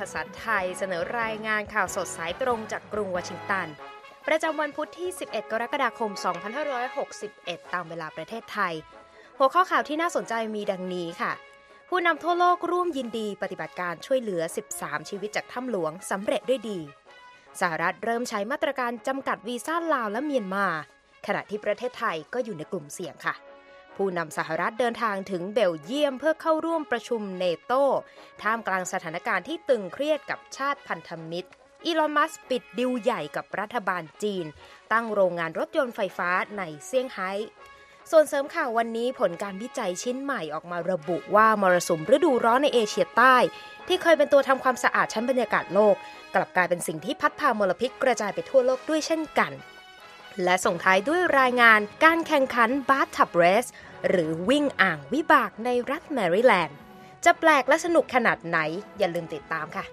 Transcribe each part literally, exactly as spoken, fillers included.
าษาไทยเสนอรายงานข่าวสดสายตรงจากกรุงวอชิงตันประจำวันพุธที่สิบเอ็ดกรกฎาคมสองพันห้าร้อยหกสิบเอ็ดตามเวลาประเทศไทยหัวข้อข่าวที่น่าสนใจมีดังนี้ค่ะผู้นำทั่วโลกร่วมยินดีปฏิบัติการช่วยเหลือสิบสามชีวิตจากถ้ำหลวงสำเร็จด้วยดีสหรัฐเริ่มใช้มาตรการจำกัดวีซ่าลาวและเมียนมาขณะที่ประเทศไทยก็อยู่ในกลุ่มเสี่ยงค่ะผู้นำสหรัฐเดินทางถึงเบลเยียมเพื่อเข้าร่วมประชุมเนโตท่ามกลางสถานการณ์ที่ตึงเครียดกับชาติพันธมิตรอีลอน มัสก์ปิดดีลใหญ่กับรัฐบาลจีนตั้งโรงงานรถยนต์ไฟฟ้าในเซี่ยงไฮ้ส่วนเสริมข่าววันนี้ผลการวิจัยชิ้นใหม่ออกมาระบุว่ามรสุมฤดูร้อนในเอเชียใต้ที่เคยเป็นตัวทำความสะอาดชั้นบรรยากาศโลกกลับกลายเป็นสิ่งที่พัดพามลพิษกระจายไปทั่วโลกด้วยเช่นกันและส่งท้ายด้วยรายงานการแข่งขัน Bathtub Race หรือวิ่งอ่างวิบากในรัฐแมริแลนด์จะแปลกและสนุกขนาดไหนอย่าลืมติดตามค่ะ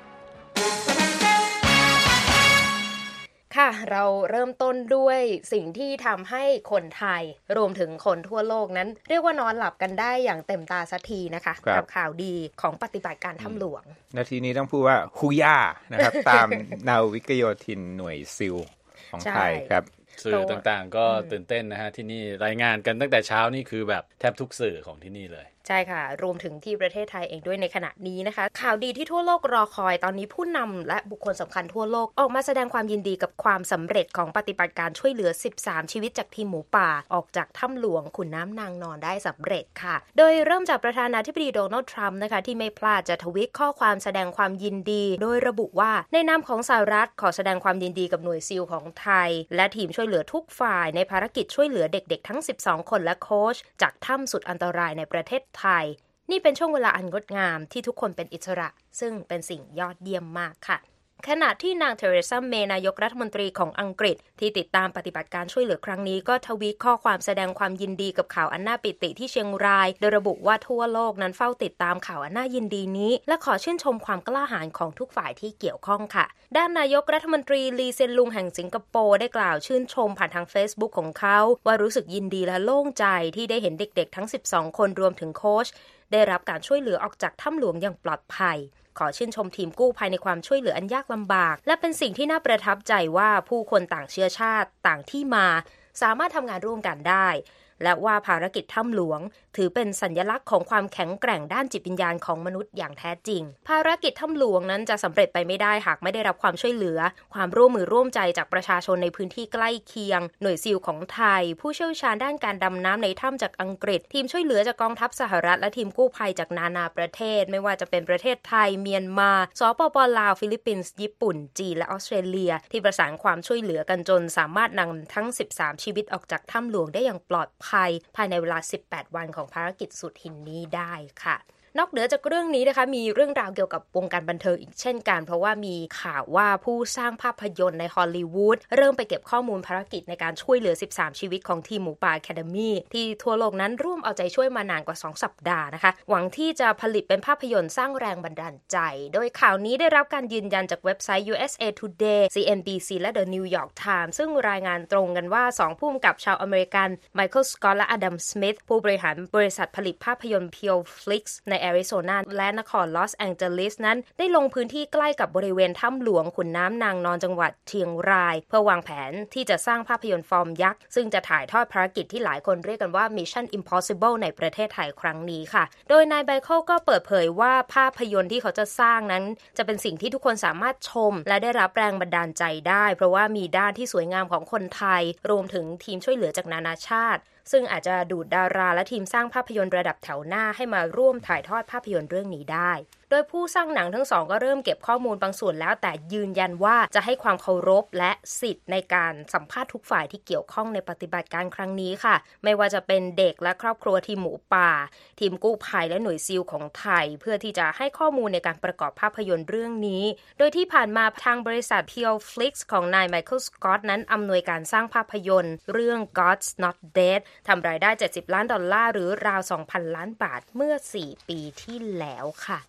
ค่ะเราเริ่มต้นด้วยสิ่งที่ทำให้คนไทยรวมถึงคนทั่วโลกนั้นเรียกว่านอนหลับกันได้อย่างเต็มตาสักทีนะคะกับข่าวดีของปฏิบัติการถ้ำหลวงนาทีนี้ต้องพูดว่าฮูย่านะครับ ตามนาวิกโยธินหน่วยซิลของไทยครับสื่อต่างๆก็ตื่นเต้นนะฮะที่นี่รายงานกันตั้งแต่เช้านี่คือแบบแทบทุกสื่อของที่นี่เลยใช่ค่ะรวมถึงที่ประเทศไทยเองด้วยในขณะนี้นะคะข่าวดีที่ทั่วโลกรอคอยตอนนี้ผู้นำและบุคคลสำคัญทั่วโลกออกมาแสดงความยินดีกับความสำเร็จของปฏิบัติการช่วยเหลือสิบสามชีวิตจากทีมหมูป่าออกจากถ้ำหลวงขุนน้ำนางนอนได้สำเร็จค่ะโดยเริ่มจากประธานาธิบดีโดนัลด์ทรัมป์นะคะที่ไม่พลาดจะทวีตข้อความแสดงความยินดีโดยระบุว่าในนามของสหรัฐขอแสดงความยินดีกับหน่วยซีลของไทยและทีมช่วยเหลือทุกฝ่ายในภารกิจช่วยเหลือเด็กๆทั้งสิบสองคนและโค้ชจากถ้ำสุดอันตรายในประเทศไทยนี่เป็นช่วงเวลาอันงดงามที่ทุกคนเป็นอิสระซึ่งเป็นสิ่งยอดเยี่ยมมากค่ะขณะที่นางเทเรซาเมย์นายกรัฐมนตรีของอังกฤษที่ติดตามปฏิบัติการช่วยเหลือครั้งนี้ก็ทวีตข้อความแสดงความยินดีกับข่าวอันน่าปิติที่เชียงรายโดยระบุว่าทั่วโลกนั้นเฝ้าติดตามข่าวอันน่ายินดีนี้และขอชื่นชมความกล้าหาญของทุกฝ่ายที่เกี่ยวข้องค่ะด้านนายกรัฐมนตรีลีเซียนลุงแห่งสิงคโปร์ได้กล่าวชื่นชมผ่านทาง Facebook ของเขาว่ารู้สึกยินดีและโล่งใจที่ได้เห็นเด็กๆทั้งสิบสองคนรวมถึงโค้ชได้รับการช่วยเหลือออกจากถ้ำหลวงอย่างปลอดภัยขอชื่นชมทีมกู้ภัยในความช่วยเหลืออันยากลำบากและเป็นสิ่งที่น่าประทับใจว่าผู้คนต่างเชื้อชาติต่างที่มาสามารถทำงานร่วมกันได้และว่าภารกิจถ้ำหลวงถือเป็นสัญลักษณ์ของความแข็งแกร่งด้านจิตวิญญาณของมนุษย์อย่างแท้จริงภารกิจถ้ำหลวงนั้นจะสำเร็จไปไม่ได้หากไม่ได้รับความช่วยเหลือความร่วมมือร่วมใจจากประชาชนในพื้นที่ใกล้เคียงหน่วยซีลของไทยผู้เชี่ยวชาญด้านการดำน้ำในถ้ำจากอังกฤษทีมช่วยเหลือจากกองทัพสหรัฐและทีมกู้ภัยจากนานาประเทศไม่ว่าจะเป็นประเทศไทยเมียนมาสปป.ลาวฟิลิปปินส์ญี่ปุ่นจีนและออสเตรเลียที่ประสานความช่วยเหลือกันจนสามารถนำทั้งสิบสามชีวิตออกจากถ้ำหลวงได้อย่างปลอดภัยภายในเวลาสิบแปดวันของภารกิจสุดหินนี้ได้ค่ะนอกเหนือจากเรื่องนี้นะคะมีเรื่องราวเกี่ยวกับวงการบันเทิงอีกเช่นกันเพราะว่ามีข่าวว่าผู้สร้างภาพยนตร์ในฮอลลีวูดเริ่มไปเก็บข้อมูลภารกิจในการช่วยเหลือสิบสามชีวิตของทีมหมูป่า Academy ที่ทั่วโลกนั้นร่วมเอาใจช่วยมานานกว่าสองสัปดาห์นะคะหวังที่จะผลิตเป็นภาพยนตร์สร้างแรงบันดาลใจโดยข่าวนี้ได้รับการยืนยันจากเว็บไซต์ ยู เอส เอ Today ซี เอ็น บี ซี และ The New York Times ซึ่งรายงานตรงกันว่าสองผู้กำกับชาวอเมริกันไมเคิลสกอตและอดัมสมิธผู้บริหารบริษัทผลิตภาพยนตร์ Pure Flix ในแอริโซนาและนครลอสแองเจลิสนั้นได้ลงพื้นที่ใกล้กับบริเวณถ้ำหลวงขุนน้ำนางนอนจังหวัดเชียงรายเพื่อวางแผนที่จะสร้างภาพยนตร์ฟอร์มยักษ์ซึ่งจะถ่ายทอดภารกิจที่หลายคนเรียกกันว่า Mission Impossible ในประเทศไทยครั้งนี้ค่ะโดยนายไบเคิลก็เปิดเผยว่าภาพยนตร์ที่เขาจะสร้างนั้นจะเป็นสิ่งที่ทุกคนสามารถชมและได้รับแรงบันดาลใจได้เพราะว่ามีด้านที่สวยงามของคนไทยรวมถึงทีมช่วยเหลือจากนานาชาติซึ่งอาจจะดูดดาราและทีมสร้างภาพยนตร์ระดับแถวหน้าให้มาร่วมถ่ายทอดภาพยนตร์เรื่องนี้ได้โดยผู้สร้างหนังทั้งสองก็เริ่มเก็บข้อมูลบางส่วนแล้วแต่ยืนยันว่าจะให้ความเคารพและสิทธิ์ในการสัมภาษณ์ทุกฝ่ายที่เกี่ยวข้องในปฏิบัติการครั้งนี้ค่ะไม่ว่าจะเป็นเด็กและครอบครัวทีมหมูป่าทีมกู้ภัยและหน่วยซีลของไทยเพื่อที่จะให้ข้อมูลในการประกอบภาพยนตร์เรื่องนี้โดยที่ผ่านมาทางบริษัท Pure Flix ของนายไมเคิลสกอตนั้นอำนวยการสร้างภาพยนตร์เรื่อง God's Not Dead ทำรายได้เจ็ดสิบล้านดอลลาร์หรือราว สองพันล้านบาทเมื่อสี่ปีที่แล้วค่ะ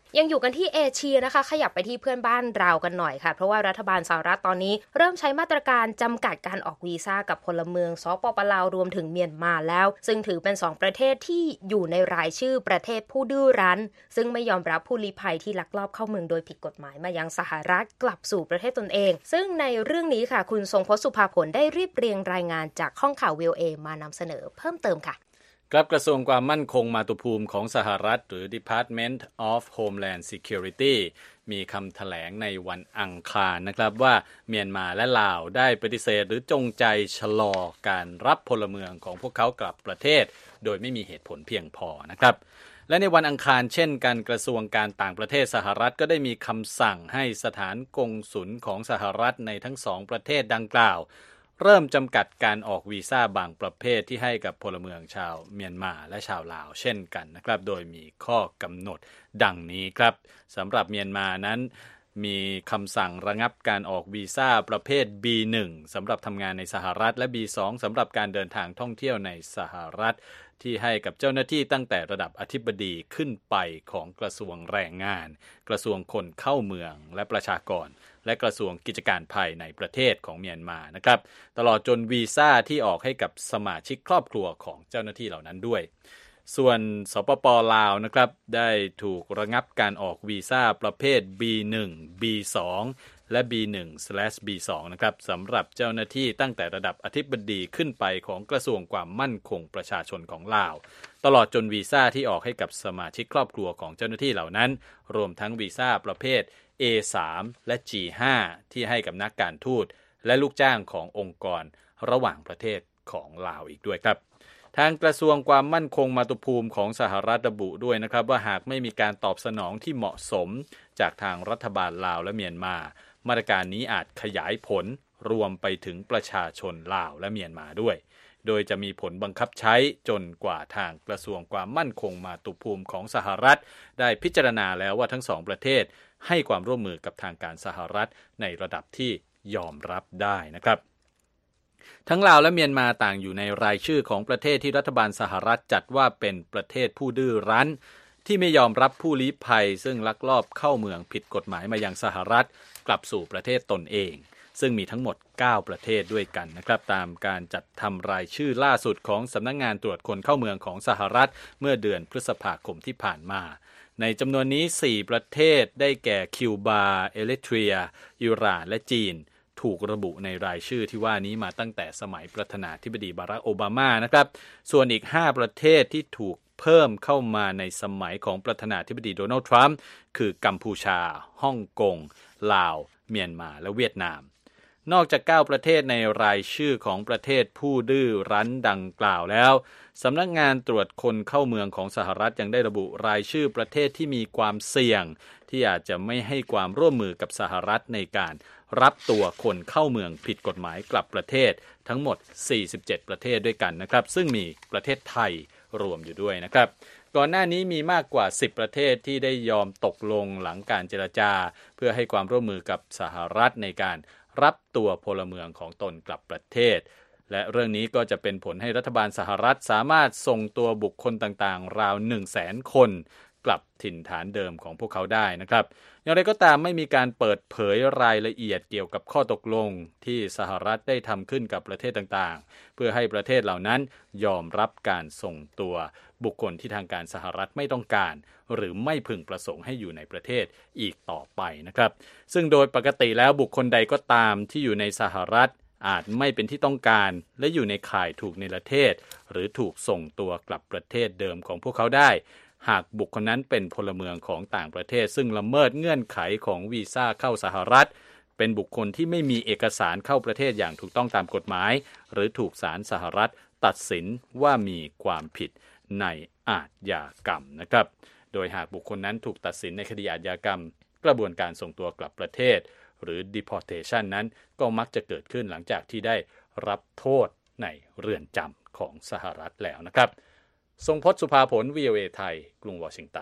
ยังอยู่กันที่เอเชียนะคะขยับไปที่เพื่อนบ้านเรากันหน่อยค่ะเพราะว่ารัฐบาลสหรัฐตอนนี้เริ่มใช้มาตรการจำกัดการออกวีซ่ากับพลเมืองสปป.ลาวรวมถึงเมียนมาแล้วซึ่งถือเป็นสองประเทศที่อยู่ในรายชื่อประเทศผู้ดื้อรั้นซึ่งไม่ยอมรับผู้ลี้ภัยที่ลักลอบเข้าเมืองโดยผิดกฎหมายมายังสหรัฐกลับสู่ประเทศตนเองซึ่งในเรื่องนี้ค่ะคุณทรงพจน์สุภาผลได้รีบเรียงรายงานจากห้องข่าว วี โอ เอ มานำเสนอเพิ่มเติมค่ะครับกระทรวงความมั่นคงมาตุภูมิของสหรัฐหรือ Department of Homeland Security มีคำแถลงในวันอังคารนะครับว่าเมียนมาและลาวได้ปฏิเสธหรือจงใจชะลอการรับพลเมืองของพวกเขากลับประเทศโดยไม่มีเหตุผลเพียงพอนะครับและในวันอังคารเช่นกันกระทรวงการต่างประเทศสหรัฐก็ได้มีคำสั่งให้สถานกงสุลของสหรัฐในทั้งสองประเทศดังกล่าวเริ่มจำกัดการออกวีซ่าบางประเภทที่ให้กับพลเมืองชาวเมียนมาและชาวลาวเช่นกันนะครับโดยมีข้อกำหนดดังนี้ครับสำหรับเมียนมานั้นมีคำสั่งระงับการออกวีซ่าประเภท บี หนึ่ง สำหรับทำงานในสหรัฐและ บี สอง สำหรับการเดินทางท่องเที่ยวในสหรัฐที่ให้กับเจ้าหน้าที่ตั้งแต่ระดับอธิบดีขึ้นไปของกระทรวงแรงงานกระทรวงคนเข้าเมืองและประชากรและกระทรวงกิจการภายในประเทศของเมียนมานะครับตลอดจนวีซ่าที่ออกให้กับสมาชิกครอบครัวของเจ้าหน้าที่เหล่านั้นด้วยส่วนสปป.ลาวนะครับได้ถูกระงับการออกวีซ่าประเภท บี หนึ่ง บี สอง และ บี หนึ่ง บี สอง นะครับสำหรับเจ้าหน้าที่ตั้งแต่ระดับอธิบดีขึ้นไปของกระทรวงความมั่นคงประชาชนของลาวตลอดจนวีซ่าที่ออกให้กับสมาชิกครอบครัวของเจ้าหน้าที่เหล่านั้นรวมทั้งวีซ่าประเภท เอ สาม และ จี ห้า ที่ให้กับนักการทูตและลูกจ้างขององค์กรระหว่างประเทศของลาวอีกด้วยครับทางกระทรวงความมั่นคงมาตุภูมิของสหรัฐระบุด้วยนะครับว่าหากไม่มีการตอบสนองที่เหมาะสมจากทางรัฐบาลลาวและเมียนมามาตรการนี้อาจขยายผลรวมไปถึงประชาชนลาวและเมียนมาด้วยโดยจะมีผลบังคับใช้จนกว่าทางกระทรวงความมั่นคงมาตุภูมิของสหรัฐได้พิจารณาแล้วว่าทั้งสองประเทศให้ความร่วมมือกับทางการสหรัฐในระดับที่ยอมรับได้นะครับทั้งลาวและเมียนมาต่างอยู่ในรายชื่อของประเทศที่รัฐบาลสหรัฐจัดว่าเป็นประเทศผู้ดื้อรั้นที่ไม่ยอมรับผู้ลี้ภัยซึ่งลักลอบเข้าเมืองผิดกฎหมายมายังสหรัฐกลับสู่ประเทศตนเองซึ่งมีทั้งหมดเก้าประเทศด้วยกันนะครับตามการจัดทำรายชื่อล่าสุดของสำนักงานตรวจคนเข้าเมืองของสหรัฐเมื่อเดือนพฤษภาคมที่ผ่านมาในจำนวนนี้สี่ประเทศได้แก่คิวบาเอริเทรียอิหร่านและจีนถูกระบุในรายชื่อที่ว่านี้มาตั้งแต่สมัยประธานาธิบดีบารักโอบามานะครับส่วนอีกห้าประเทศที่ถูกเพิ่มเข้ามาในสมัยของประธานาธิบดีโดนัลด์ทรัมป์คือกัมพูชาฮ่องกงลาวเมียนมาและเวียดนามนอกจากเก้าประเทศในรายชื่อของประเทศผู้ดื้อรั้นดังกล่าวแล้วสำนักงานตรวจคนเข้าเมืองของสหรัฐยังได้ระบุรายชื่อประเทศที่มีความเสี่ยงที่อาจจะไม่ให้ความร่วมมือกับสหรัฐในการรับตัวคนเข้าเมืองผิดกฎหมายกลับประเทศทั้งหมดสี่สิบเจ็ดประเทศด้วยกันนะครับซึ่งมีประเทศไทยรวมอยู่ด้วยนะครับก่อนหน้านี้มีมากกว่าสิบประเทศที่ได้ยอมตกลงหลังการเจรจาเพื่อให้ความร่วมมือกับสหรัฐในการรับตัวพลเมืองของตนกลับประเทศและเรื่องนี้ก็จะเป็นผลให้รัฐบาลสหรัฐสามารถส่งตัวบุคคลต่างๆราว หนึ่งแสน คนกลับถิ่นฐานเดิมของพวกเขาได้นะครับอย่างไรก็ตามไม่มีการเปิดเผยรายละเอียดเกี่ยวกับข้อตกลงที่สหรัฐได้ทำขึ้นกับประเทศต่างๆเพื่อให้ประเทศเหล่านั้นยอมรับการส่งตัวบุคคลที่ทางการสหรัฐไม่ต้องการหรือไม่พึงประสงค์ให้อยู่ในประเทศอีกต่อไปนะครับซึ่งโดยปกติแล้วบุคคลใดก็ตามที่อยู่ในสหรัฐอาจไม่เป็นที่ต้องการและอยู่ในข่ายถูกเนรเทศหรือถูกส่งตัวกลับประเทศเดิมของพวกเขาได้หากบุคคลนั้นเป็นพลเมืองของต่างประเทศซึ่งละเมิดเงื่อนไขของวีซ่าเข้าสหรัฐเป็นบุคคลที่ไม่มีเอกสารเข้าประเทศอย่างถูกต้องตามกฎหมายหรือถูกศาลสหรัฐตัดสินว่ามีความผิดในอาชญากรรมนะครับโดยหากบุคคลนั้นถูกตัดสินในคดีอาชญากรรมกระบวนการส่งตัวกลับประเทศหรือ deportation นั้นก็มักจะเกิดขึ้นหลังจากที่ได้รับโทษในเรือนจำของสหรัฐแล้วนะครับทรงพจน์สุภาผล วี โอ เอ ไทยกรุงวอชิงตัน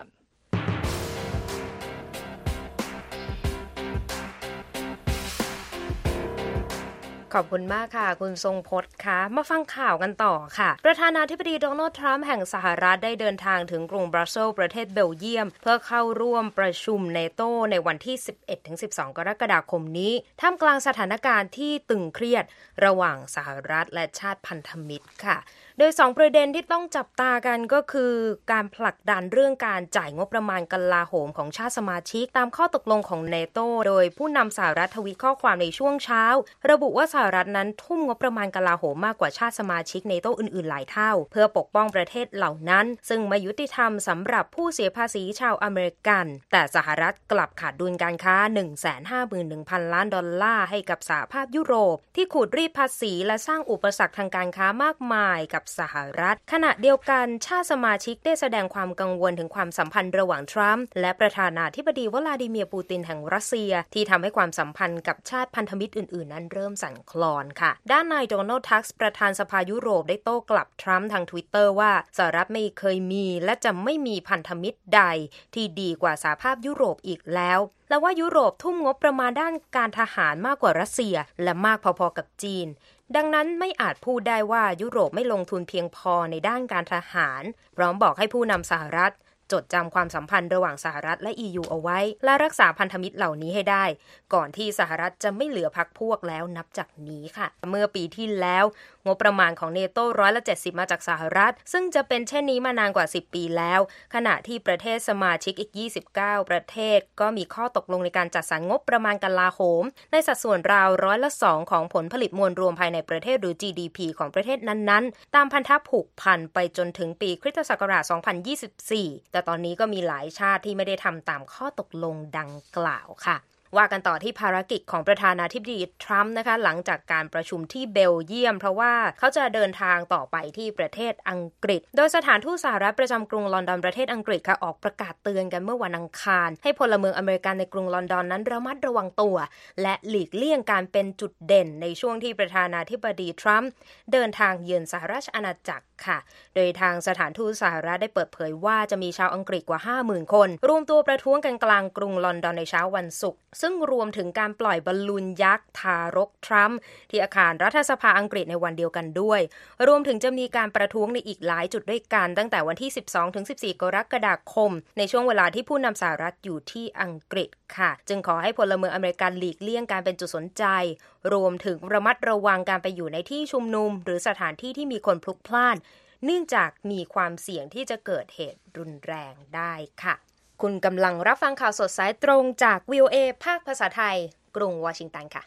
ขอบคุณมากค่ะคุณทรงพจน์คะมาฟังข่าวกันต่อค่ะประธานาธิบดีโดนัลด์ทรัมป์แห่งสหรัฐได้เดินทางถึงกรุงบรัสเซลส์ประเทศเบลเยียมเพื่อเข้าร่วมประชุมเนโตในวันที่ สิบเอ็ดถึงสิบสอง กรกฎาคมนี้ท่ามกลางสถานการณ์ที่ตึงเครียดระหว่างสหรัฐและชาติพันธมิตรค่ะโดยสองประเด็นที่ต้องจับตากันก็คือการผลักดันเรื่องการจ่ายงบประมาณกลาโหมของชาติสมาชิกตามข้อตกลงของเนโตโดยผู้นำสหรัฐทวีตข้อความในช่วงเช้าระบุว่าสหรัฐนั้นทุ่มงบประมาณกลาโหมมากกว่าชาติสมาชิกเนโตอื่นๆหลายเท่าเพื่อปกป้องประเทศเหล่านั้นซึ่งไม่ยุติธรรมสำหรับผู้เสียภาษีชาวอเมริกันแต่สหรัฐกลับขาดดุลการค้า หนึ่งแสนห้าหมื่นหนึ่งพัน ล้านดอลลาร์ให้กับสหภาพยุโรปที่ขูดรีดภาษีและสร้างอุปสรรคทางการค้ามากมายกับสหรัฐขณะเดียวกันชาติสมาชิกได้แสดงความกังวลถึงความสัมพันธ์ระหว่างทรัมป์และประธานาธิบดีวลาดิเมียร์ปูตินแห่งรัสเซียที่ทำให้ความสัมพันธ์กับชาติพันธมิตรอื่นๆนั้นเริ่มสั่นคลอนค่ะด้านนายโดนัลด์ทักส์ประธานสภายุโรปได้โต้กลับทรัมป์ทาง Twitter ว่าสหรัฐไม่เคยมีและจะไม่มีพันธมิตรใดที่ดีกว่าสหภาพยุโรปอีกแล้วและว่ายุโรปทุ่มงบประมาณด้านการทหารมากกว่ารัสเซียและมากพอๆกับจีนดังนั้นไม่อาจพูดได้ว่ายุโรปไม่ลงทุนเพียงพอในด้านการทหารพร้อมบอกให้ผู้นำสหรัฐจดจำความสัมพันธ์ระหว่างสหรัฐและ อี ยู เอาไว้และรักษาพันธมิตรเหล่านี้ให้ได้ก่อนที่สหรัฐจะไม่เหลือพรรคพวกแล้วนับจากนี้ค่ะเมื่อปีที่แล้วงบประมาณของเนโต้ร้อยละเจ็ดสิบมาจากสหรัฐซึ่งจะเป็นเช่นนี้มานานกว่าสิบปีแล้วขณะที่ประเทศสมาชิกอีกยี่สิบเก้าประเทศก็มีข้อตกลงในการจัดสรรงบประมาณกลาโหมในสัดส่วนราวร้อยละสองของผลผลิตมวลรวมภายในประเทศหรือ จี ดี พี ของประเทศนั้นๆตามพันธะผูกพันไปจนถึงปีคริสตศักราชสองพันยี่สิบสี่แต่ตอนนี้ก็มีหลายชาติที่ไม่ได้ทำตามข้อตกลงดังกล่าวค่ะว่ากันต่อที่ภารกิจของประธานาธิบดีทรัมป์นะคะหลังจากการประชุมที่เบลเยียมเพราะว่าเขาจะเดินทางต่อไปที่ประเทศอังกฤษโดยสถานทูตสหรัฐประจำกรุงลอนดอนประเทศอังกฤษค่ะออกประกาศเตือนกันเมื่อวันอังคารให้พลเมืองอเมริกันในกรุงลอนดอนนั้นระมัดระวังตัวและหลีกเลี่ยงการเป็นจุดเด่นในช่วงที่ประธานาธิบดีทรัมป์เดินทางเยือนสหราชอาณาจักรค่ะโดยทางสถานทูตสหรัฐได้เปิดเผยว่าจะมีชาวอังกฤษกว่า ห้าหมื่น คนรวมตัวประท้วงกันกลางกรุงลอนดอนในเช้าวันศุกร์ซึ่งรวมถึงการปล่อยบอลลูนยักษ์ทารกทรัมป์ที่อาคารรัฐสภาอังกฤษในวันเดียวกันด้วยรวมถึงจะมีการประท้วงในอีกหลายจุดด้วยกันตั้งแต่วันที่ สิบสองถึงสิบสี่ กรกฎาคมในช่วงเวลาที่ผู้นำสหรัฐอยู่ที่อังกฤษค่ะจึงขอให้พลเมืองอเมริกันหลีกเลี่ยงการเป็นจุดสนใจรวมถึงระมัดระวังการไปอยู่ในที่ชุมนุมหรือสถานที่ที่มีคนพลุกพล่านเนื่องจากมีความเสี่ยงที่จะเกิดเหตุรุนแรงได้ค่ะคุณกำลังรับฟังข่าวสดสายตรงจาก วี โอ เอ ภาคภาษาไทยกรุงวอชิงตันค่ะ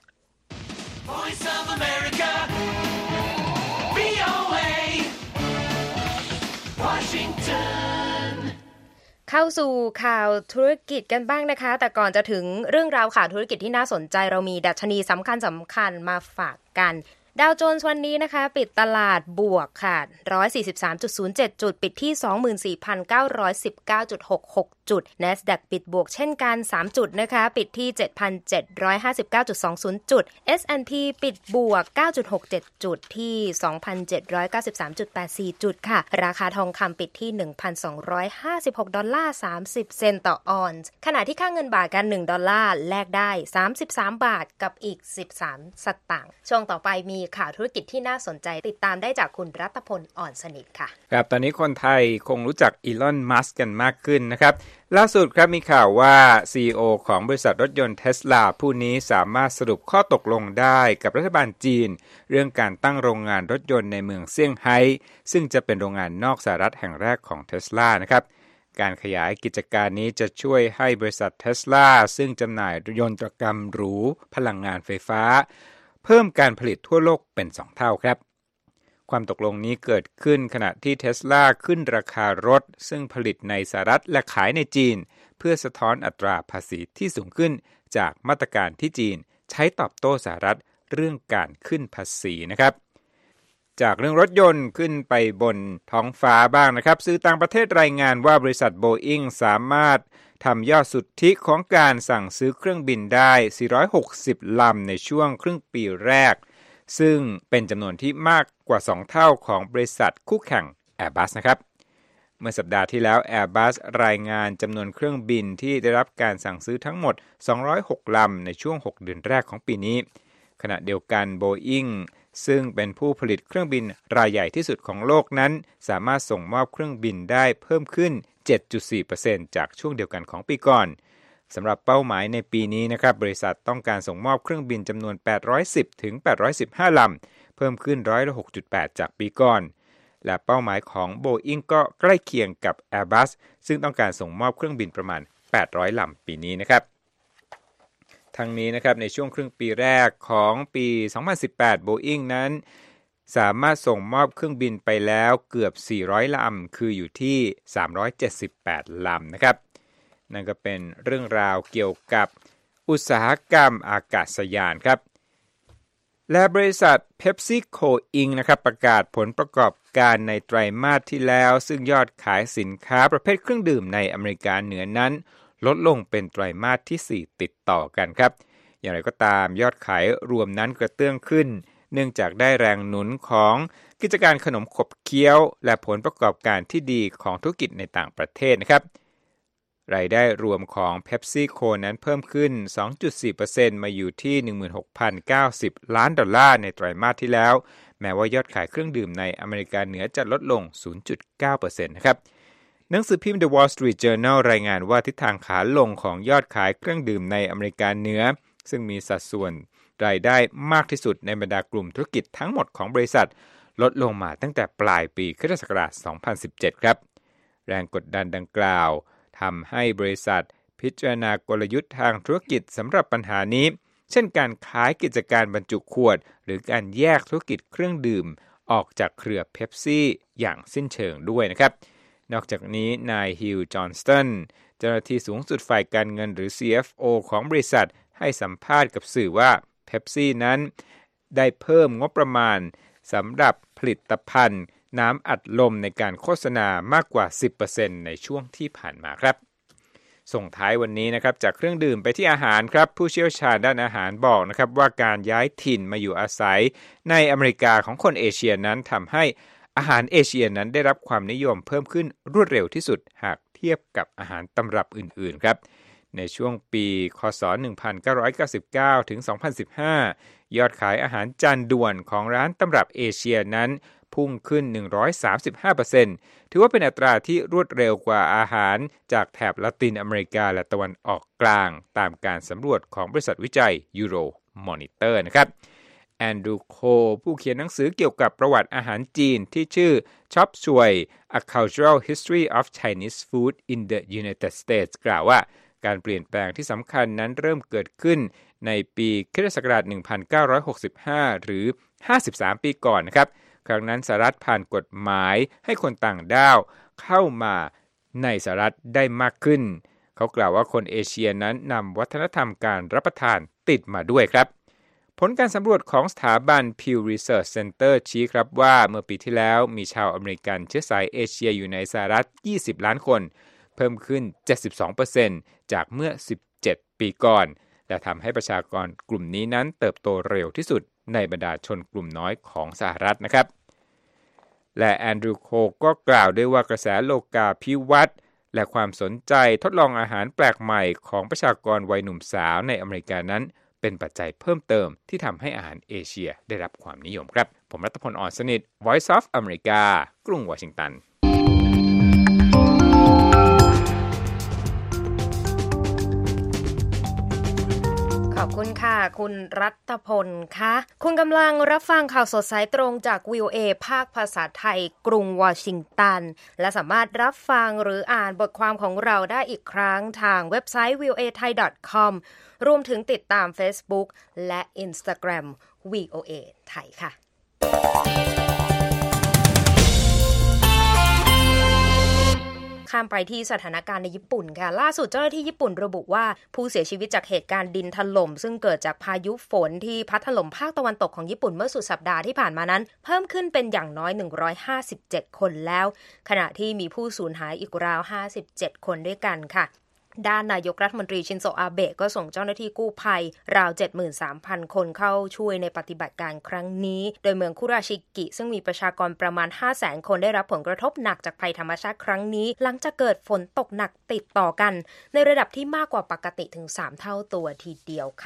Voice of America วี โอ เอ Washington เข้าสู่ข่าวธุรกิจกันบ้างนะคะแต่ก่อนจะถึงเรื่องราวข่าวธุรกิจที่น่าสนใจเรามีดัชนีสำคัญสำคัญมาฝากกันดาวโจนส์วันนี้นะคะปิดตลาดบวกค่ะ หนึ่งร้อยสี่สิบสามจุดศูนย์เจ็ด จุดปิดที่ สองหมื่นสี่พันเก้าร้อยสิบเก้าจุดหกหก จุด NASDAQ ปิดบวกเช่นกันสามจุดนะคะปิดที่ เจ็ดพันเจ็ดร้อยห้าสิบเก้าจุดสองศูนย์ จุด เอส แอนด์ พี ปิดบวก เก้าจุดหกเจ็ด จุดที่ สองพันเจ็ดร้อยเก้าสิบสามจุดแปดสี่ จุดค่ะราคาทองคำปิดที่ หนึ่งพันสองร้อยห้าสิบหกดอลลาร์สามสิบเซนต์ต่อออนซ์ขณะที่ค่าเงินบาทกันหนึ่งดอลลาร์แลกได้สามสิบสามบาทกับอีกสิบสามสตางค์ช่วงต่อไปมีข่าวธุรกิจที่น่าสนใจติดตามได้จากคุณรัตพลอ่อนสนิทค่ะครับตอนนี้คนไทยคงรู้จักอีลอนมัสก์กันมากขึ้นนะครับล่าสุดครับมีข่าวว่า ซี อี โอ ของบริษัทรถยนต์ Tesla ผู้นี้สามารถสรุปข้อตกลงได้กับรัฐบาลจีนเรื่องการตั้งโรงงานรถยนต์ในเมืองเซี่ยงไฮ้ซึ่งจะเป็นโรงงานนอกสหรัฐแห่งแรกของ Tesla นะครับการขยายกิจการนี้จะช่วยให้บริษัท Tesla ซึ่งจำหน่ายยนตรกรรมหรูพลังงานไฟฟ้าเพิ่มการผลิตทั่วโลกเป็นสองเท่าครับความตกลงนี้เกิดขึ้นขณะที่ Tesla ขึ้นราคารถซึ่งผลิตในสหรัฐและขายในจีนเพื่อสะท้อนอัตราภาษีที่สูงขึ้นจากมาตรการที่จีนใช้ตอบโต้สหรัฐเรื่องการขึ้นภาษีนะครับจากเรื่องรถยนต์ขึ้นไปบนท้องฟ้าบ้างนะครับสื่อต่างประเทศรายงานว่าบริษัท Boeing สามารถทำยอดสุทธิของการสั่งซื้อเครื่องบินได้สี่ร้อยหกสิบลำในช่วงครึ่งปีแรกซึ่งเป็นจำนวนที่มากกว่าสองเท่าของบริษัทคู่แข่ง Airbus นะครับเมื่อสัปดาห์ที่แล้ว Airbus รายงานจำนวนเครื่องบินที่ได้รับการสั่งซื้อทั้งหมดสองร้อยหกลำในช่วงหกเดือนแรกของปีนี้ขณะเดียวกัน Boeing ซึ่งเป็นผู้ผลิตเครื่องบินรายใหญ่ที่สุดของโลกนั้นสามารถส่งมอบเครื่องบินได้เพิ่มขึ้น เจ็ดจุดสี่เปอร์เซ็นต์ จากช่วงเดียวกันของปีก่อนสำหรับเป้าหมายในปีนี้นะครับบริษัทต้องการส่งมอบเครื่องบินจำนวนแปดร้อยสิบถึงแปดร้อยสิบห้าลำเพิ่มขึ้นร้อยละ หกจุดแปด จากปีก่อนและเป้าหมายของ Boeing ก็ใกล้เคียงกับ Airbus ซึ่งต้องการส่งมอบเครื่องบินประมาณแปดร้อยลำปีนี้นะครับทั้งนี้นะครับในช่วงครึ่งปีแรกของปีสองพันสิบแปด Boeing นั้นสามารถส่งมอบเครื่องบินไปแล้วเกือบสี่ร้อยลำคืออยู่ที่สามร้อยเจ็ดสิบแปดลำนะครับนั่นก็เป็นเรื่องราวเกี่ยวกับอุตสาหกรรมอากาศยานครับและบริษัท PepsiCo อิง นะครับประกาศผลประกอบการในไตรมาสที่แล้วซึ่งยอดขายสินค้าประเภทเครื่องดื่มในอเมริกาเหนือนั้นลดลงเป็นไตรมาสที่สี่ติดต่อกันครับอย่างไรก็ตามยอดขายรวมนั้นกระเตื้องขึ้นเนื่องจากได้แรงหนุนของกิจการขนมขบเคี้ยวและผลประกอบการที่ดีของธุรกิจในต่างประเทศนะครับรายได้รวมของ PepsiCo นั้นเพิ่มขึ้น สองจุดสี่เปอร์เซ็นต์ มาอยู่ที่ หนึ่งหมื่นหกพันเก้าสิบ ล้านดอลลาร์ในไตรมาสที่แล้วแม้ว่ายอดขายเครื่องดื่มในอเมริกาเหนือจะลดลง ศูนย์จุดเก้าเปอร์เซ็นต์ นะครับหนังสือพิมพ์ The Wall Street Journal รายงานว่าทิศทางขาลงของยอดขายเครื่องดื่มในอเมริกาเหนือซึ่งมีสัดส่วนรายได้มากที่สุดในบรรดากลุ่มธุรกิจทั้งหมดของบริษัทลดลงมาตั้งแต่ปลายปีค.ศ. สองพันสิบเจ็ด ครับแรงกดดันดังกล่าวทำให้บริษัทพิจารณากลยุทธ์ทางธุรกิจสำหรับปัญหานี้เช่นการขายกิจการบรรจุขวดหรือการแยกธุรกิจเครื่องดื่มออกจากเครือเพปซี่อย่างสิ้นเชิงด้วยนะครับนอกจากนี้นายฮิลจอห์นสตันเจ้าหน้าที่สูงสุดฝ่ายการเงินหรือ ซี เอฟ โอ ของบริษัทให้สัมภาษณ์กับสื่อว่าเพปซี่นั้นได้เพิ่มงบประมาณสำหรับผลิตภัณฑ์น้ำอัดลมในการโฆษณามากกว่า สิบเปอร์เซ็นต์ ในช่วงที่ผ่านมาครับส่งท้ายวันนี้นะครับจากเครื่องดื่มไปที่อาหารครับผู้เชี่ยวชาญด้านอาหารบอกนะครับว่าการย้ายถิ่นมาอยู่อาศัยในอเมริกาของคนเอเชียนั้นทำให้อาหารเอเชียนั้นได้รับความนิยมเพิ่มขึ้นรวดเร็วที่สุดหากเทียบกับอาหารตำรับอื่นๆครับในช่วงปีค.ศ. หนึ่งพันเก้าร้อยเก้าสิบเก้า ถึง สองพันสิบห้า ยอดขายอาหารจานด่วนของร้านตำรับเอเชียนั้นพุ่งขึ้น หนึ่งร้อยสามสิบห้าเปอร์เซ็นต์ ถือว่าเป็นอัตราที่รวดเร็วกว่าอาหารจากแถบละตินอเมริกาและตะวันออกกลางตามการสำรวจของบริษัทวิจัย Euro Monitor นะครับแอนดรูว์โคผู้เขียนหนังสือเกี่ยวกับประวัติอาหารจีนที่ชื่อ Chop Suey A Cultural History of Chinese Food in the United States กล่าวว่าการเปลี่ยนแปลงที่สำคัญนั้นเริ่มเกิดขึ้นในปีค.ศ. หนึ่งพันเก้าร้อยหกสิบห้า หรือห้าสิบสามปีก่อนนะครับครั้งนั้นสหรัฐผ่านกฎหมายให้คนต่างด้าวเข้ามาในสหรัฐได้มากขึ้นเขากล่าวว่าคนเอเชียนั้นนำวัฒนธรรมการรับประทานติดมาด้วยครับผลการสำรวจของสถาบัน Pew Research Center ชี้ครับว่าเมื่อปีที่แล้วมีชาวอเมริกันเชื้อสายเอเชียอยู่ในสหรัฐยี่สิบล้านคนเพิ่มขึ้น เจ็ดสิบสองเปอร์เซ็นต์ จากเมื่อสิบเจ็ดปีก่อนและทำให้ประชากรกลุ่มนี้นั้นเติบโตเร็วที่สุดในบรรดาชนกลุ่มน้อยของสหรัฐนะครับและแอนดรูว์โคก็กล่าวด้วยว่ากระแสโลกาภิวัตน์และความสนใจทดลองอาหารแปลกใหม่ของประชากรวัยหนุ่มสาวในอเมริกานั้นเป็นปัจจัยเพิ่มเติมที่ทำให้อาหารเอเชียได้รับความนิยมครับผมรัตพล อ่อนสนิท Voice of America กรุงวอชิงตันขอบคุณค่ะคุณรัตพลค่ะคุณกำลังรับฟังข่าวสดสายตรงจาก วี โอ เอ ภาคภาษาไทยกรุงวอชิงตันและสามารถรับฟังหรืออ่านบทความของเราได้อีกครั้งทางเว็บไซต์ วี โอ เอ ไทย ดอท คอม รวมถึงติดตาม Facebook และ Instagram วี โอ เอ ไทยค่ะข้ามไปที่สถานการณ์ในญี่ปุ่นค่ะล่าสุดเจ้าหน้าที่ญี่ปุ่นระบุว่าผู้เสียชีวิตจากเหตุการณ์ดินถล่มซึ่งเกิดจากพายุฝนที่พัดถล่มภาคตะวันตกของญี่ปุ่นเมื่อสุดสัปดาห์ที่ผ่านมานั้นเพิ่มขึ้นเป็นอย่างน้อยหนึ่งร้อยห้าสิบเจ็ดคนแล้วขณะที่มีผู้สูญหายอีกราวห้าสิบเจ็ดคนด้วยกันค่ะด้านนายกรัฐมนตรีชินโซอาเบะก็ส่งเจ้าหน้าที่กู้ภัยราว เจ็ดหมื่นสามพัน คนเข้าช่วยในปฏิบัติการครั้งนี้โดยเมืองคุราชิกิซึ่งมีประชากรประมาณ ห้าแสน คนได้รับผลกระทบหนักจากภัยธรรมชาติครั้งนี้หลังจากเกิดฝนตกหนักติดต่อกันในระดับที่มากกว่าปกติถึงสามเท่าตัวทีเดียวค่ะ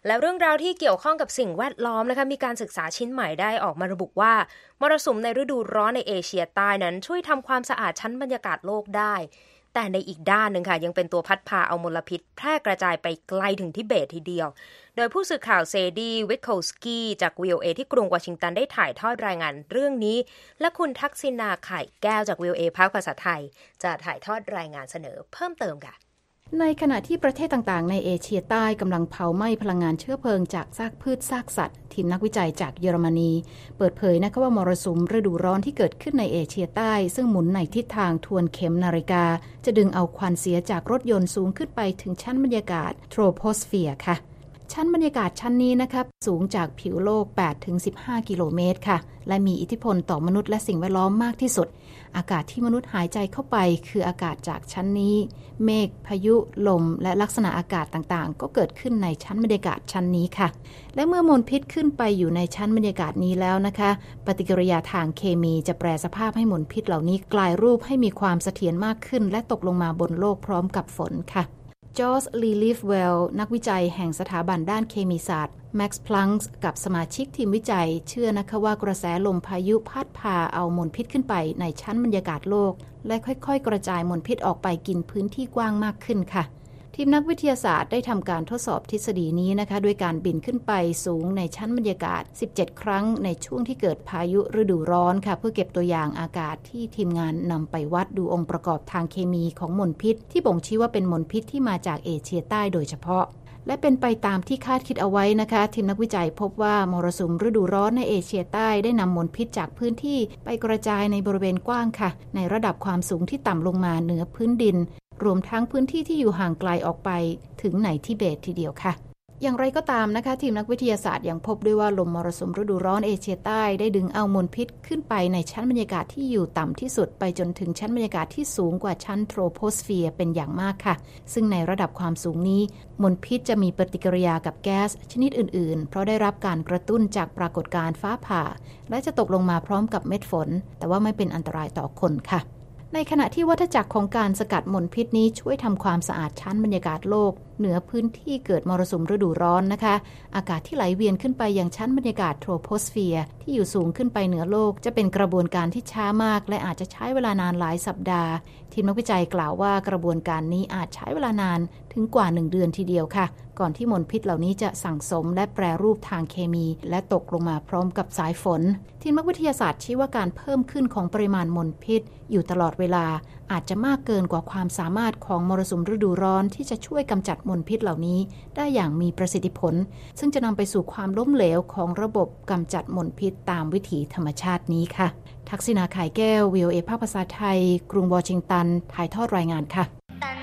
และเรื่องราวที่เกี่ยวข้องกับสิ่งแวดล้อมนะคะมีการศึกษาชิ้นใหม่ได้ออกมาระบุว่ามรสุมในฤดูร้อนในเอเชียใต้นั้นช่วยทำความสะอาดชั้นบรรยากาศโลกได้แต่ในอีกด้านหนึ่งค่ะยังเป็นตัวพัดพาเอามลพิษแพร่กระจายไปไกลถึงทิเบตทีเดียวโดยผู้สื่อข่าวเซดีวิคโคลสกี้จาก วี โอ เอ ที่กรุงวอชิงตันได้ถ่ายทอดรายงานเรื่องนี้และคุณทักษิณาไข่แก้วจาก วี โอ เอ ภาคภาษาไทยจะถ่ายทอดรายงานเสนอเพิ่มเติมค่ะในขณะที่ประเทศต่างๆในเอเชียใต้กำลังเผาไหม้พลังงานเชื้อเพลิงจากซากพืชซากสัตว์ทีมนักวิจัยจากเยอรมนีเปิดเผยนะคะว่ามรสุมฤดูร้อนที่เกิดขึ้นในเอเชียใต้ซึ่งหมุนในทิศทางทวนเข็มนาฬิกาจะดึงเอาควันเสียจากรถยนต์สูงขึ้นไปถึงชั้นบรรยากาศโทรโพสเฟียร์ค่ะชั้นบรรยากาศชั้นนี้นะครับสูงจากผิวโลก แปดถึงสิบห้า กิโลเมตรค่ะและมีอิทธิพลต่อมนุษย์และสิ่งแวดล้อมมากที่สุดอากาศที่มนุษย์หายใจเข้าไปคืออากาศจากชั้นนี้เมฆพายุลมและลักษณะอากาศต่างๆก็เกิดขึ้นในชั้นบรรยากาศชั้นนี้ค่ะและเมื่อมลพิษขึ้นไปอยู่ในชั้นบรรยากาศนี้แล้วนะคะปฏิกิริยาทางเคมีจะแปรสภาพให้มลพิษเหล่านี้กลายรูปให้มีความเสถียรมากขึ้นและตกลงมาบนโลกพร้อมกับฝนค่ะจอร์จ ลีลิฟเวลนักวิจัยแห่งสถาบันด้านเคมีศาสตร์แม็กซ์ พลังก์กับสมาชิกทีมวิจัยเชื่อนะคะว่ากระแสลมพายุพัดพาเอามลพิษขึ้นไปในชั้นบรรยากาศโลกและค่อยๆกระจายมลพิษออกไปกินพื้นที่กว้างมากขึ้นค่ะทีมนักวิทยาศาสตร์ได้ทำการทดสอบทฤษฎีนี้นะคะด้วยการบินขึ้นไปสูงในชั้นบรรยากาศสิบเจ็ดครั้งในช่วงที่เกิดพายุฤดูร้อนค่ะเพื่อเก็บตัวอย่างอากาศที่ทีมงานนำไปวัดดูองค์ประกอบทางเคมีของมลพิษที่บ่งชี้ว่าเป็นมลพิษที่มาจากเอเชียใต้โดยเฉพาะและเป็นไปตามที่คาดคิดเอาไว้นะคะทีมนักวิจัยพบว่ามรสุมฤดูร้อนในเอเชียใต้ได้นำมลพิษจากพื้นที่ไปกระจายในบริเวณกว้างค่ะในระดับความสูงที่ต่ำลงมาเหนือพื้นดินรวมทั้งพื้นที่ที่อยู่ห่างไกลออกไปถึงในทิเบตทีเดียวค่ะอย่างไรก็ตามนะคะทีมนักวิทยาศาสตร์ยังพบด้วยว่าลมมรสุมฤดูร้อนเอเชียใต้ได้ดึงเอามลพิษขึ้นไปในชั้นบรรยากาศที่อยู่ต่ำที่สุดไปจนถึงชั้นบรรยากาศที่สูงกว่าชั้นโทรโพสเฟียร์เป็นอย่างมากค่ะซึ่งในระดับความสูงนี้มลพิษจะมีปฏิกิริยากับแก๊สชนิดอื่นๆเพราะได้รับการกระตุ้นจากปรากฏการณ์ฟ้าผ่าและจะตกลงมาพร้อมกับเม็ดฝนแต่ว่าไม่เป็นอันตรายต่อคนค่ะในขณะที่วัฏจักรของการสกัดมลพิษนี้ช่วยทำความสะอาดชั้นบรรยากาศโลกเหนือพื้นที่เกิดมรสุมฤดูร้อนนะคะอากาศที่ไหลเวียนขึ้นไปยังชั้นบรรยากาศโทรโพสเฟียร์ที่อยู่สูงขึ้นไปเหนือโลกจะเป็นกระบวนการที่ช้ามากและอาจจะใช้เวลานานหลายสัปดาห์ทีมนักวิจัยกล่าวว่ากระบวนการนี้อาจใช้เวลานานถึงกว่าหนึ่งเดือนทีเดียวค่ะก่อนที่มลพิษเหล่านี้จะสั่งสมและแปรรูปทางเคมีและตกลงมาพร้อมกับสายฝนทีมนักวิทยาศาสตร์ชี้ว่าการเพิ่มขึ้นของปริมาณมลพิษอยู่ตลอดเวลาอาจจะมากเกินกว่าความสามารถของมรสุมฤดูร้อนที่จะช่วยกำจัดมลพิษเหล่านี้ได้อย่างมีประสิทธิผลซึ่งจะนำไปสู่ความล้มเหลวของระบบกำจัดมลพิษตามวิถีธรรมชาตินี้ค่ะทักษิณาไข่แก้ว วี โอ เอ ภาคภาษาไทยกรุงวอชิงตันถ่ายทอดรายงานค่ะ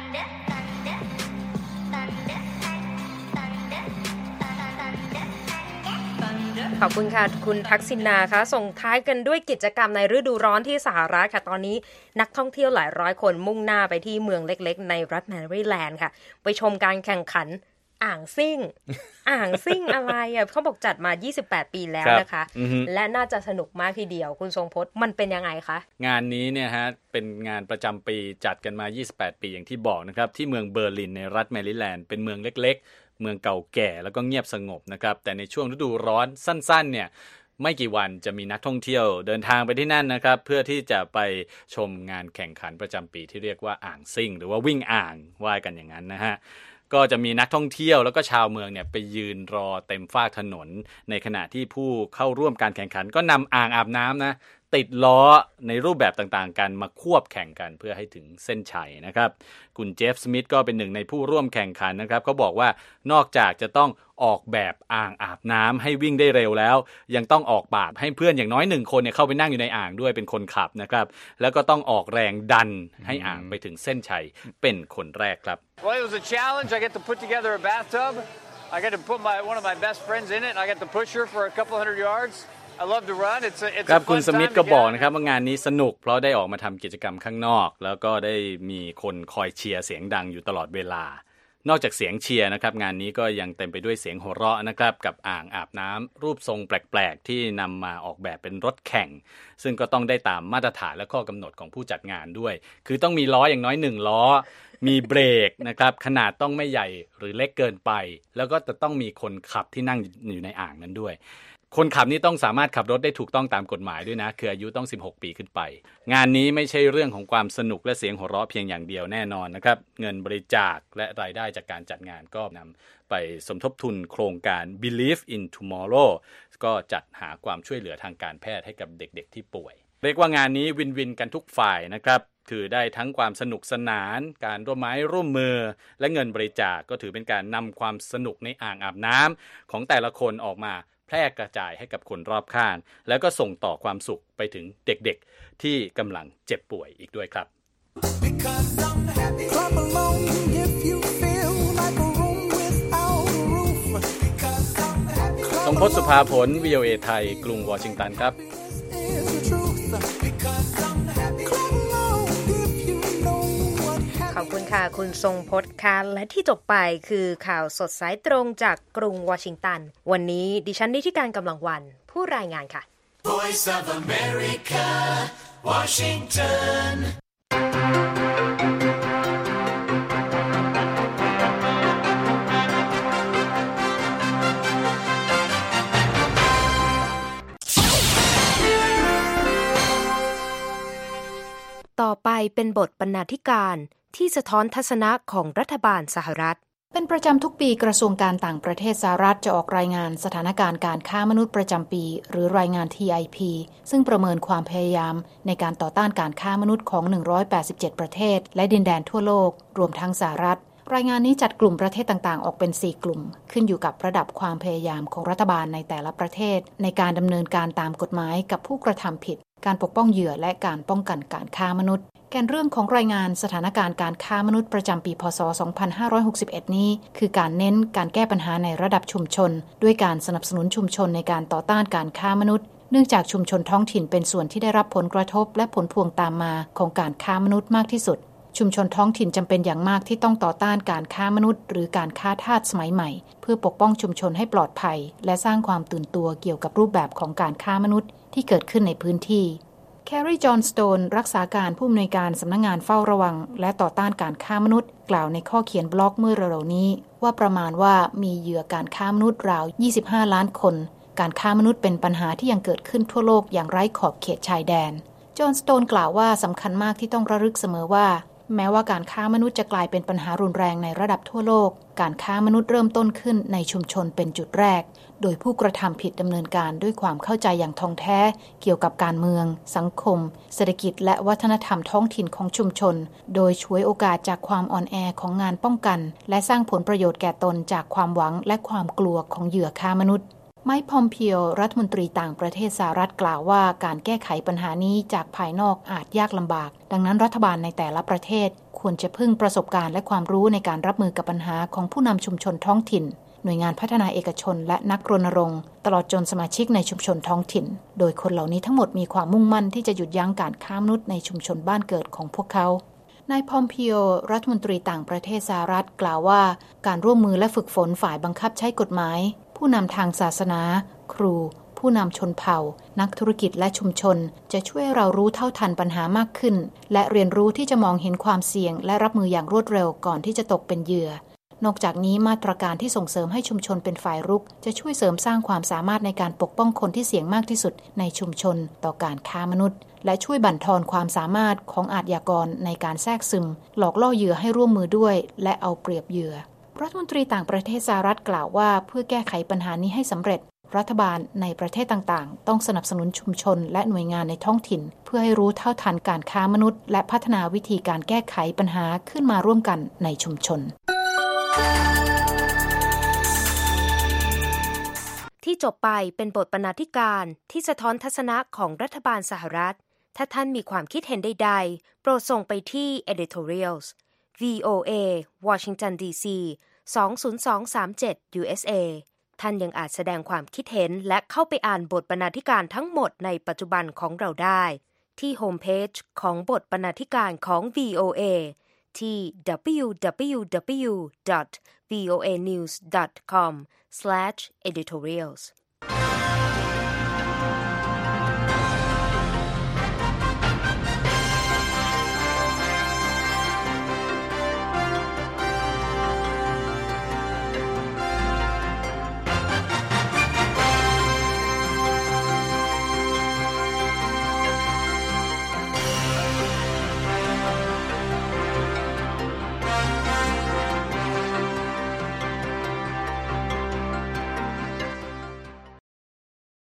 ขอบคุณค่ะคุณทักษิณาค่ะส่งท้ายกันด้วยกิจกรรมในฤดูร้อนที่สหรัฐค่ะตอนนี้นักท่องเที่ยวหลายร้อยคนมุ่งหน้าไปที่เมืองเล็กๆในรัฐแมริแลนด์ค่ะไปชมการแข่งขันอ่างซิ่ง อ่างซิ่งอะไรอ่ะเขาบอกจัดมายี่สิบแปดปีแล้วนะคะและน่าจะสนุกมากทีเดียวคุณทรงพจน์มันเป็นยังไงคะงานนี้เนี่ยฮะเป็นงานประจำปีจัดกันมายี่สิบแปดปีอย่างที่บอกนะครับที่เมืองเบอร์ลินในรัฐแมริแลนด์เป็นเมืองเล็กๆเมืองเก่าแก่แล้วก็เงียบสงบนะครับแต่ในช่วงฤดูร้อนสั้นๆเนี่ยไม่กี่วันจะมีนักท่องเที่ยวเดินทางไปที่นั่นนะครับเพื่อที่จะไปชมงานแข่งขันประจำปีที่เรียกว่าอ่างซิ่งหรือว่าวิ่งอ่างว่ากันอย่างนั้นนะฮะก็จะมีนักท่องเที่ยวแล้วก็ชาวเมืองเนี่ยไปยืนรอเต็มฟากถนนในขณะที่ผู้เข้าร่วมการแข่งขันก็นำอ่างอาบน้ำนะติดล้อในรูปแบบต่างๆกันมาควบแข่งกันเพื่อให้ถึงเส้นชัยนะครับคุณเจฟสมิธก็เป็นหนึ่งในผู้ร่วมแข่งขันนะครับเขาบอกว่านอกจากจะต้องออกแบบอ่างอาบน้ำให้วิ่งได้เร็วแล้วยังต้องออกแบบให้เพื่อนอย่างน้อยหนึ่งคนเนี่ยเข้าไปนั่งอยู่ในอ่างด้วยเป็นคนขับนะครับแล้วก็ต้องออกแรงดันให้อ่างไปถึงเส้นชัยเป็นคนแรกครับ Well, it was a challenge. I get to put together a bathtub. I get to put my one of my best friends in it, and I get to push her for a couple hundred yards.I love to run. It's a, it's ครับ a คุณ fun สมิธ time ก็ to บอก get นะครับว่างานนี้สนุกเพราะได้ออกมาทำกิจกรรมข้างนอกแล้วก็ได้มีคนคอยเชียร์เสียงดังอยู่ตลอดเวลานอกจากเสียงเชียร์นะครับงานนี้ก็ยังเต็มไปด้วยเสียงหัวเราะนะครับกับอ่างอาบน้ำรูปทรงแปลกๆที่นำมาออกแบบเป็นรถแข่งซึ่งก็ต้องได้ตามมาตรฐานและข้อกำหนดของผู้จัดงานด้วยคือต้องมีล้ออย่างน้อยหนึ่งล้อมีเบรกนะครับขนาดต้องไม่ใหญ่หรือเล็กเกินไปแล้วก็จะต้องมีคนขับที่นั่งอยู่ในอ่างนั้นด้วยคนขับนี่ต้องสามารถขับรถได้ถูกต้องตามกฎหมายด้วยนะคืออายุต้องสิบหกปีขึ้นไปงานนี้ไม่ใช่เรื่องของความสนุกและเสียงหัวเราะเพียงอย่างเดียวแน่นอนนะครับเงินบริจาคและรายได้จากการจัดงานก็นำไปสมทบทุนโครงการ Believe in Tomorrow ก็จัดหาความช่วยเหลือทางการแพทย์ให้กับเด็กๆที่ป่วยเรียกว่างานนี้วินวินกันทุกฝ่ายนะครับคือได้ทั้งความสนุกสนานการร่วมไม้ร่วมมือและเงินบริจาคก็ถือเป็นการนำความสนุกในอ่างอาบน้ำของแต่ละคนออกมาแพร่กระจายให้กับคนรอบข้างแล้วก็ส่งต่อความสุขไปถึงเด็กๆที่กำลังเจ็บป่วยอีกด้วยครับทรงพจน์ สุภาผล วี โอ เอ ไทยกรุงวอชิงตันครับขอบคุณค่ะคุณทรงพจน์ค่ะและที่จบไปคือข่าวสดสายตรงจากกรุงวอชิงตันวันนี้ดิฉันนิติการกำลังวันผู้รายงานค่ะ Voice of America Washingtonต่อไปเป็นบทบรรณาธิการที่สะท้อนทัศนะของรัฐบาลสหรัฐเป็นประจำทุกปีกระทรวงการต่างประเทศสหรัฐจะออกรายงานสถานการณ์การค้ามนุษย์ประจำปีหรือรายงาน ที ไอ พี ซึ่งประเมินความพยายามในการต่อต้านการค้ามนุษย์ของหนึ่งร้อยแปดสิบเจ็ดประเทศและดินแดนทั่วโลกรวมทั้งสหรัฐรายงานนี้จัดกลุ่มประเทศต่างๆออกเป็นสี่กลุ่มขึ้นอยู่กับระดับความพยายามของรัฐบาลในแต่ละประเทศในการดำเนินการตามกฎหมายกับผู้กระทำผิดการปกป้องเหยื่อและการป้องกันการค้ามนุษย์แกนเรื่องของรายงานสถานการณ์การค้ามนุษย์ประจำปีพ.ศ. สองพันห้าร้อยหกสิบเอ็ดนี้คือการเน้นการแก้ปัญหาในระดับชุมชนด้วยการสนับสนุนชุมชนในการต่อต้านการค้ามนุษย์เนื่องจากชุมชนท้องถิ่นเป็นส่วนที่ได้รับผลกระทบและผลพวงตามมาของการค้ามนุษย์มากที่สุดชุมชนท้องถิ่นจำเป็นอย่างมากที่ต้องต่อต้านการค้ามนุษย์หรือการค้าทาสสมัยใหม่เพื่อปกป้องชุมชนให้ปลอดภัยและสร้างความตื่นตัวเกี่ยวกับรูปแบบของการค้ามนุษย์ที่เกิดขึ้นในพื้นที่แคร์รี จอห์นสโตนรักษาการผู้อำนวยการสำนักงานเฝ้าระวังและต่อต้านการค้ามนุษย์กล่าวในข้อเขียนบล็อกเมื่อเร็วๆนี้ว่าประมาณว่ามีเหยื่อการค้ามนุษย์ราวยี่สิบห้าล้านคนการค้ามนุษย์เป็นปัญหาที่ยังเกิดขึ้นทั่วโลกอย่างไร้ขอบเขตชายแดนจอห์นสโตนกล่าวว่าสำคัญมากที่ต้องระลึกเสมอว่าแม้ว่าการค้ามนุษย์จะกลายเป็นปัญหารุนแรงในระดับทั่วโลกการค้ามนุษย์เริ่มต้นขึ้นในชุมชนเป็นจุดแรกโดยผู้กระทำผิดดำเนินการด้วยความเข้าใจอย่างท่องแท้เกี่ยวกับการเมืองสังคมเศรษฐกิจและวัฒนธรรมท้องถิ่นของชุมชนโดยฉวยโอกาสจากความอ่อนแอของงานป้องกันและสร้างผลประโยชน์แก่ตนจากความหวังและความกลัวของเหยื่อค้ามนุษย์ไมค์ พอมเปีโอรัฐมนตรีต่างประเทศสหรัฐกล่าวว่าการแก้ไขปัญหานี้จากภายนอกอาจยากลำบากดังนั้นรัฐบาลในแต่ละประเทศควรจะพึ่งประสบการณ์และความรู้ในการรับมือกับปัญหาของผู้นำชุมชนท้องถิ่นหน่วยงานพัฒนาเอกชนและนักรณรงค์ตลอดจนสมาชิกในชุมชนท้องถิ่นโดยคนเหล่านี้ทั้งหมดมีความมุ่งมั่นที่จะหยุดยั้งการค้ามนุษย์ในชุมชนบ้านเกิดของพวกเขานาย พอมเปีโอรัฐมนตรีต่างประเทศสหรัฐกล่าวว่าการร่วมมือและฝึกฝนฝ่ายบังคับใช้กฎหมายผู้นำทางศาสนาครูผู้นำชนเผ่านักธุรกิจและชุมชนจะช่วยเรารู้เท่าทันปัญหามากขึ้นและเรียนรู้ที่จะมองเห็นความเสี่ยงและรับมืออย่างรวดเร็วก่อนที่จะตกเป็นเหยื่อนอกจากนี้มาตรการที่ส่งเสริมให้ชุมชนเป็นฝ่ายรุกจะช่วยเสริมสร้างความสามารถในการปกป้องคนที่เสี่ยงมากที่สุดในชุมชนต่อการค้ามนุษย์และช่วยบั่นทอนความสามารถของอาชญากรในการแทรกซึมหลอกล่อเหยื่อให้ร่วมมือด้วยและเอาเปรียบเหยื่อรัฐมนตรีต่างประเทศสหรัฐกล่าวว่าเพื่อแก้ไขปัญหานี้ให้สำเร็จรัฐบาลในประเทศต่างๆต้องสนับสนุนชุมชนและหน่วยงานในท้องถิ่นเพื่อให้รู้เท่าทันการค้ามนุษย์และพัฒนาวิธีการแก้ไขปัญหาขึ้นมาร่วมกันในชุมชนที่จบไปเป็นบทบรรณาธิการที่สะท้อนทัศนะของรัฐบาลสหรัฐถ้าท่านมีความคิดเห็นใดๆโปรดส่งไปที่ editorials วี โอ เอ Washington ดี ซี สอง ศูนย์สองสามเจ็ด ยู เอส เอ ท่านยังอาจแสดงความคิดเห็นและเข้าไปอ่านบทบรรณาธิการทั้งหมดในปัจจุบันของเราได้ที่โฮมเพจของบทบรรณาธิการของ วี โอ เอที่ ดับเบิลยู ดับเบิลยู ดับเบิลยู ดอท วี โอ เอ นิวส์ ดอท คอม สแลช อีดิโทเรียลส์